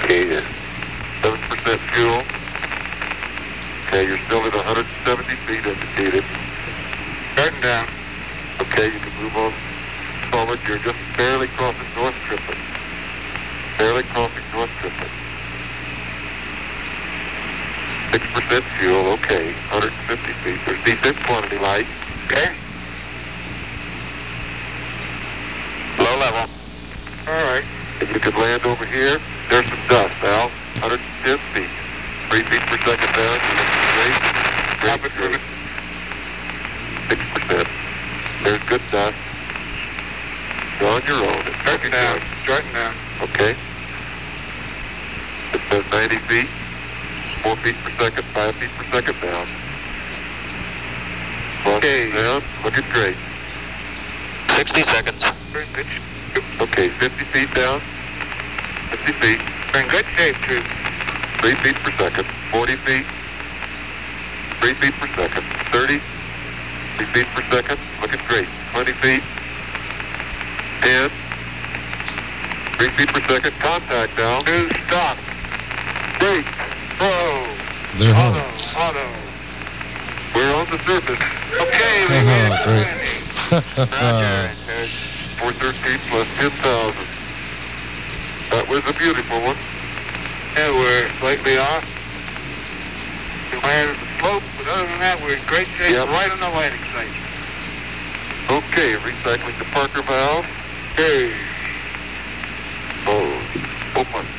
Okay, then. 7% fuel. Okay, you're still at 170 feet indicated. Starting down. Okay, you can move on forward. You're just barely crossing North Trippin. Barely crossing North Trippin. 6% fuel, okay. 150 feet. There's decent quantity light. Okay. Low level. All right. And you can land over here. There's some dust, Al. 110 feet. 3 feet per second down. You're looking great. Drop it, Great. 6%. There's good dust. You're on your own. It's Starting down. Starting down. okay. It says 90 feet. 4 feet per second. 5 feet per second down. Okay. Down. Looking great. 60 seconds. Very good. Okay, 50 feet down. 50 feet. We're in good shape, too. 3 feet per second. 40 feet. 3 feet per second. 30. 3 feet per second. Looking great. 20 feet. 10. 3 feet per second. Contact now. 2, stop. Great. Whoa. They're home. Auto. We're on the surface. Okay, we Oh, have great. Roger. 413 plus 10,000. That was a beautiful one. Yeah, we're slightly off. We landed the slope, but other than that, we're in great shape. Yep. Right on the landing site. Okay, recycling the Parker valve. Okay. Oh, open.